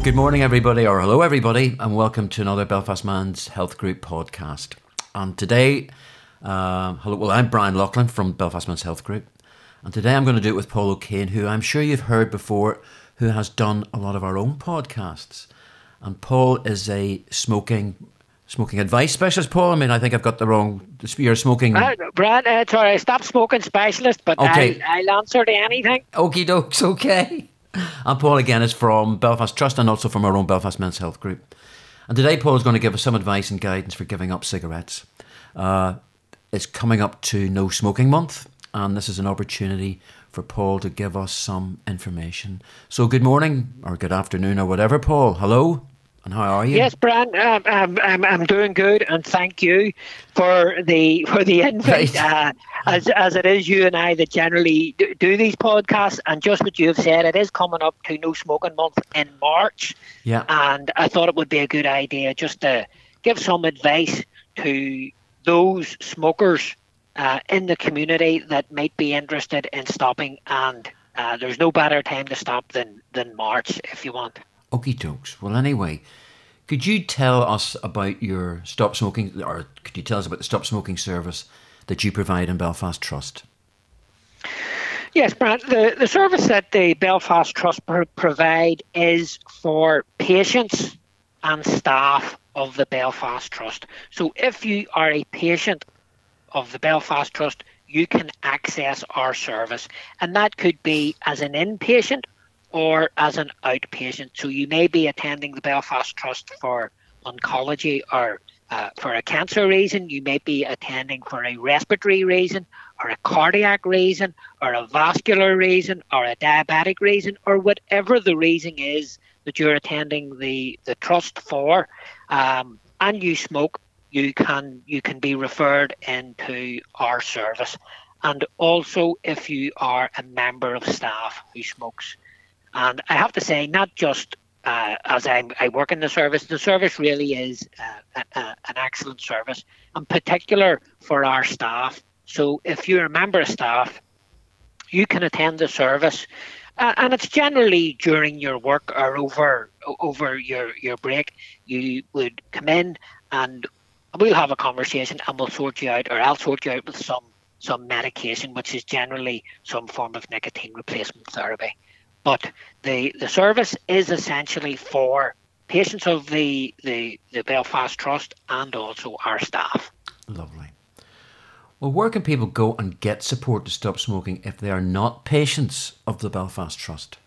Good morning, everybody, or hello, everybody, and welcome to another Belfast Man's Health Group podcast. And today, I'm Brian Loughlin from Belfast Man's Health Group, and today I'm going to do it with Paul O'Kane, who I'm sure you've heard before, who has done a lot of our own podcasts. And Paul is a smoking advice specialist. Paul, I mean, I think I've got the wrong. You're smoking. Brian, it's all right. Stop smoking specialist, but okay. I'll answer to anything. Okie dokes, okay. And Paul again is from Belfast Trust and also from our own Belfast Men's Health Group. And today Paul is going to give us some advice and guidance for giving up cigarettes. It's coming up to No Smoking Month, and this is an opportunity for Paul to give us some information. So good morning or good afternoon or whatever, Paul. Hello. And how are you? Yes, Brian, I'm doing good, and thank you for the invite. Right. As it is you and I that generally do these podcasts, and just what you've said, it is coming up to No Smoking Month in March. Yeah. And I thought it would be a good idea just to give some advice to those smokers in the community that might be interested in stopping. And there's no better time to stop than March if you want. Okie dokes. Well, anyway, could you tell us about your stop smoking, or could you tell us about the stop smoking service that you provide in Belfast Trust? Yes, Brant. The service that the Belfast Trust provide is for patients and staff of the Belfast Trust. So if you are a patient of the Belfast Trust, you can access our service, and that could be as an inpatient or as an outpatient. So you may be attending the Belfast Trust for oncology or for a cancer reason. You may be attending for a respiratory reason or a cardiac reason or a vascular reason or a diabetic reason, or whatever the reason is that you're attending the trust for, and you smoke, you can be referred into our service. And also if you are a member of staff who smokes. And I have to say, not just as I work in the service really is an excellent service, in particular for our staff. So if you're a member of staff, you can attend the service, and it's generally during your work or over your break. You would come in and we'll have a conversation and we'll sort you out, or I'll sort you out with some medication, which is generally some form of nicotine replacement therapy. But the service is essentially for patients of the Belfast Trust and also our staff. Lovely. Well, where can people go and get support to stop smoking if they are not patients of the Belfast Trust?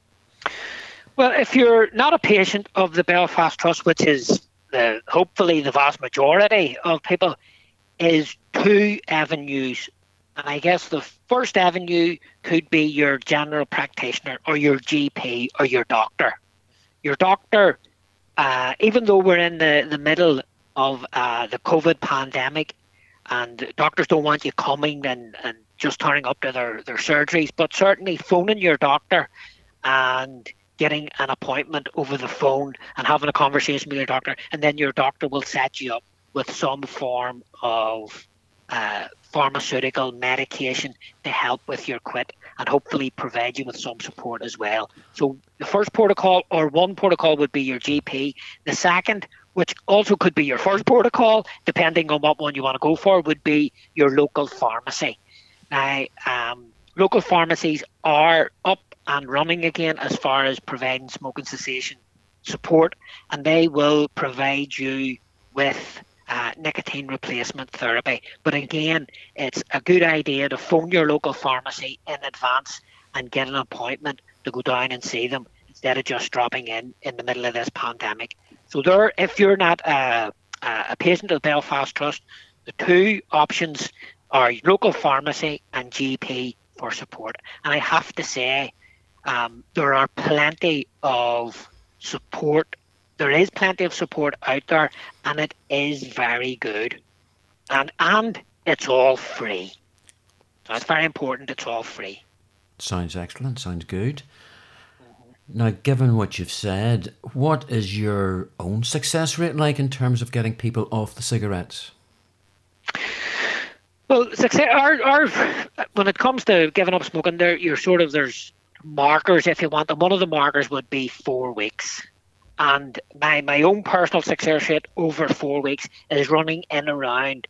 Well, if you're not a patient of the Belfast Trust, which is hopefully the vast majority of people, is two avenues. And I guess the first avenue could be your general practitioner or your GP or your doctor. Your doctor, even though we're in the middle of the COVID pandemic, and doctors don't want you coming and just turning up to their surgeries, but certainly phoning your doctor and getting an appointment over the phone and having a conversation with your doctor, and then your doctor will set you up with some form of pharmaceutical medication to help with your quit and hopefully provide you with some support as well. So the first protocol, or one protocol, would be your GP. The second, which also could be your first protocol, depending on what one you want to go for, would be your local pharmacy. Now, local pharmacies are up and running again as far as providing smoking cessation support, and they will provide you with nicotine replacement therapy. But again, it's a good idea to phone your local pharmacy in advance and get an appointment to go down and see them instead of just dropping in the middle of this pandemic. So there, if you're not a patient of the Belfast Trust, the two options are local pharmacy and GP for support. And I have to say, there are plenty of support. There is plenty of support out there, and it is very good. And it's all free. So it's very important, it's all free. Sounds excellent, sounds good. Now, given what you've said, what is your own success rate like in terms of getting people off the cigarettes? Well, when it comes to giving up smoking, there's markers if you want, and one of the markers would be 4 weeks. And my own personal success rate over 4 weeks is running in around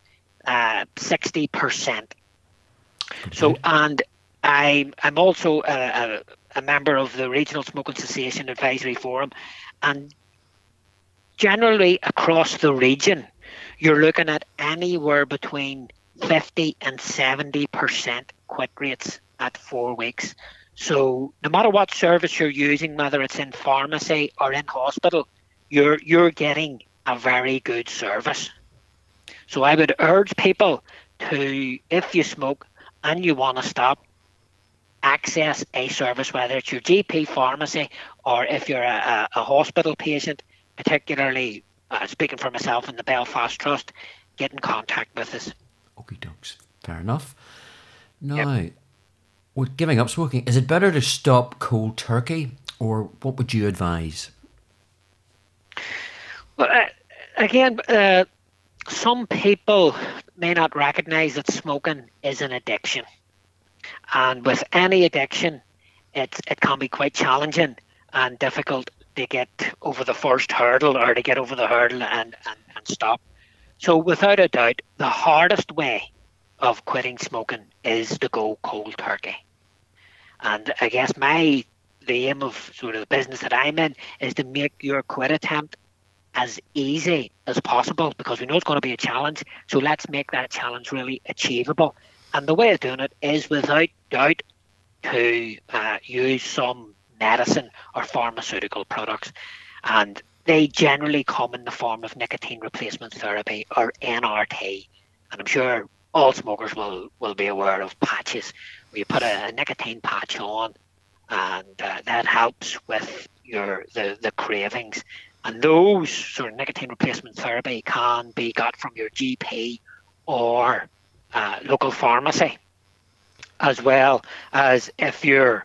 60%. So, and I'm also a member of the Regional Smoking Cessation Advisory Forum, and generally across the region, you're looking at anywhere between 50 and 70% quit rates at 4 weeks. So no matter what service you're using, whether it's in pharmacy or in hospital, you're getting a very good service. So I would urge people to, if you smoke and you want to stop, access a service, whether it's your GP pharmacy or if you're a hospital patient, particularly speaking for myself and the Belfast Trust, get in contact with us. Okie dokes. Fair enough. Now, with giving up smoking, is it better to stop cold turkey, or what would you advise? Well, again, some people may not recognise that smoking is an addiction. And with any addiction, it can be quite challenging and difficult to get over the first hurdle, or to get over the hurdle and stop. So without a doubt, the hardest way of quitting smoking is to go cold turkey. And I guess the aim of sort of the business that I'm in is to make your quit attempt as easy as possible, because we know it's going to be a challenge. So let's make that challenge really achievable. And the way of doing it is, without doubt, to use some medicine or pharmaceutical products. And they generally come in the form of nicotine replacement therapy, or NRT. And I'm sure all smokers will be aware of patches, where you put a nicotine patch on, and that helps with the cravings. And those sort of nicotine replacement therapy can be got from your GP or local pharmacy, as well as if you're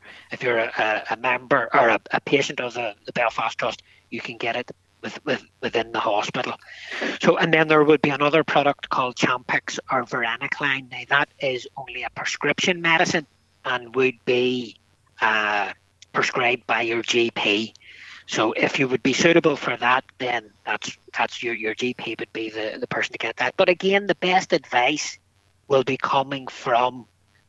a member or a patient of the Belfast Trust, you can get it within the hospital. So, and then there would be another product called Champix or Varenicline. Now, that is only a prescription medicine and would be prescribed by your GP. So if you would be suitable for that, then that's your GP would be the person to get that. But again, the best advice will be coming from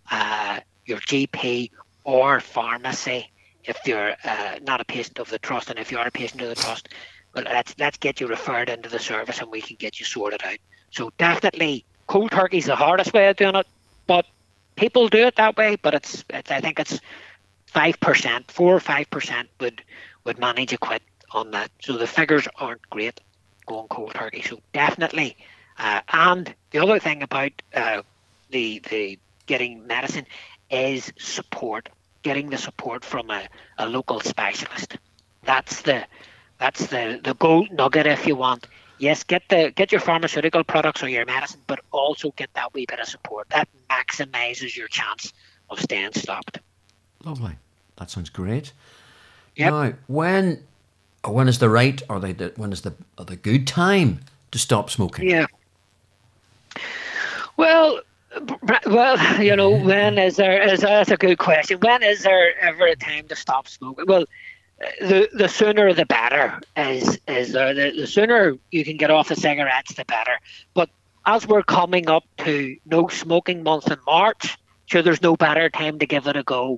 your GP or pharmacy if you're not a patient of the trust. And if you are a patient of the trust, well, let's get you referred into the service and we can get you sorted out. So definitely, cold turkey is the hardest way of doing it, but people do it that way. But it's I think it's 5%, 4 or 5% would manage a quit on that. So the figures aren't great going cold turkey. So definitely, and the other thing about the getting medicine is support. Getting the support from a local specialist. That's the gold nugget, if you want. Yes, get your pharmaceutical products or your medicine, but also get that wee bit of support. That maximises your chance of staying stopped. Lovely. That sounds great. Yep. Now, when is the right, or when is the good time to stop smoking? Yeah. Well, you know, when is there? That's a good question. When is there ever a time to stop smoking? Well, the sooner the better. The sooner you can get off the cigarettes, the better. But as we're coming up to No Smoking Month in March, sure, there's no better time to give it a go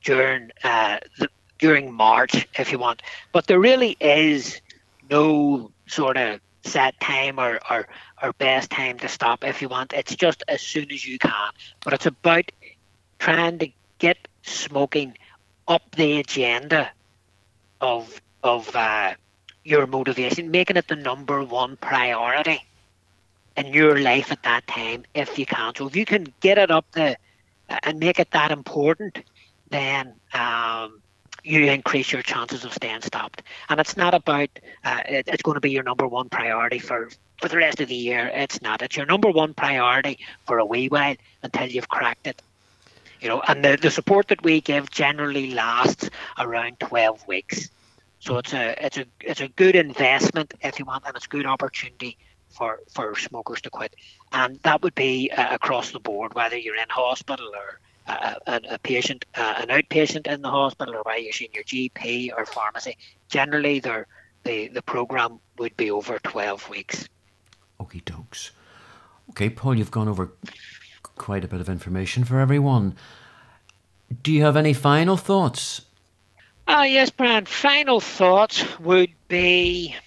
during March, if you want. But there really is no sort of set time or best time to stop, if you want. It's just as soon as you can. But it's about trying to get smoking up the agenda of your motivation, making it the number one priority in your life at that time, if you can. So if you can get it up and make it that important, then you increase your chances of staying stopped. And it's not about it's going to be your number one priority for the rest of the year. It's not. It's your number one priority for a wee while until you've cracked it. You know, and the support that we give generally lasts around 12 weeks. So it's a good investment, if you want, and it's a good opportunity for smokers to quit. And that would be across the board, whether you're in hospital or a patient, an outpatient in the hospital, or whether you're seeing your GP or pharmacy. Generally, they're the program would be over 12 weeks. Okie dokes. Okay, Paul, you've gone over quite a bit of information for everyone. Do you have any final thoughts? Yes, Brian. Final thoughts would be,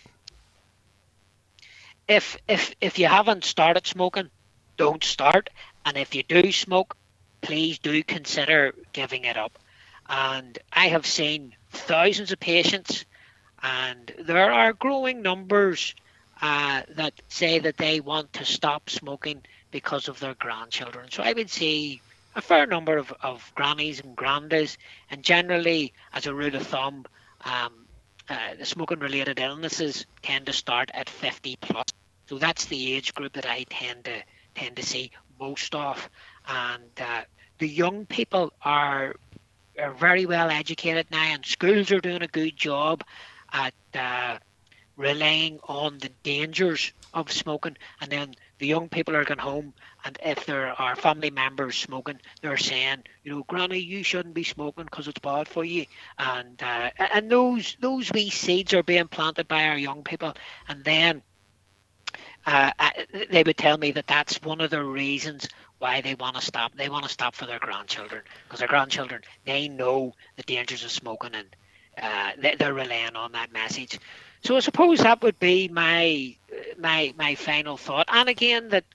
if you haven't started smoking, don't start. And if you do smoke, please do consider giving it up. And I have seen thousands of patients, and there are growing numbers that say that they want to stop smoking because of their grandchildren. So I would see a fair number of grannies and grandas, and generally, as a rule of thumb, the smoking-related illnesses tend to start at 50 plus. So that's the age group that I tend to see most of. And the young people are very well educated now, and schools are doing a good job at relying on the dangers of smoking. And then the young people are going home, and if there are family members smoking, they're saying, Granny, you shouldn't be smoking because it's bad for you. And those wee seeds are being planted by our young people. And then they would tell me that that's one of the reasons why they want to stop. They want to stop for their grandchildren, because their grandchildren, they know the dangers of smoking, and they're relying on that message. So I suppose that would be my final thought. And again, that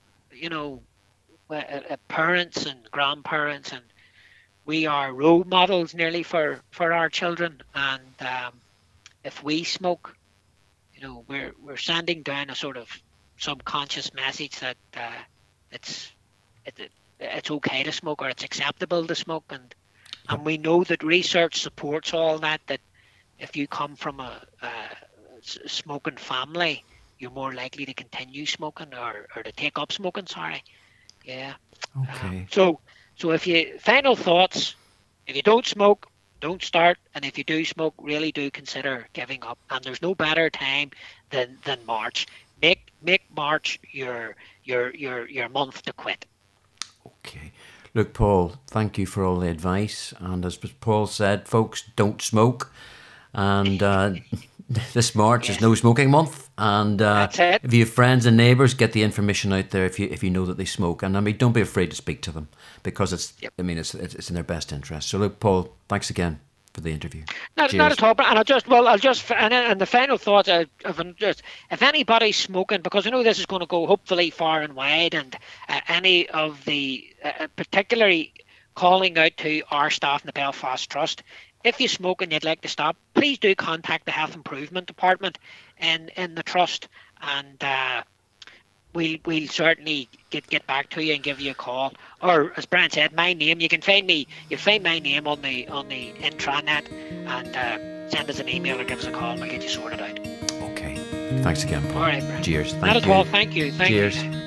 parents and grandparents, and we are role models nearly for our children. And if we smoke, we're sending down a sort of subconscious message that it's okay to smoke, or it's acceptable to smoke, and we know that research supports all that if you come from a smoking family, you're more likely to continue smoking or to take up smoking. Okay. So final thoughts: if you don't smoke, don't start, and if you do smoke, really do consider giving up. And there's no better time than March. Make March your month to quit. Okay. Look, Paul, thank you for all the advice. And as Paul said, folks, don't smoke. And this March is no smoking month. And if you have friends and neighbours, get the information out there if you know that they smoke. And don't be afraid to speak to them, because it's in their best interest. So look, Paul, thanks again for the interview. Not at all. And and the final thought, if anybody's smoking, because I know this is going to go hopefully far and wide, and any of the particularly calling out to our staff in the Belfast Trust, if you smoke and you'd like to stop, please do contact the Health Improvement Department in the Trust, and we'll certainly get back to you and give you a call. Or, as Brian said, my name, you can find me. You find my name on the intranet, and send us an email or give us a call, and we'll get you sorted out. Okay. Thanks again, Paul. All right, Brian. Cheers. Not at all. Thank you. Cheers.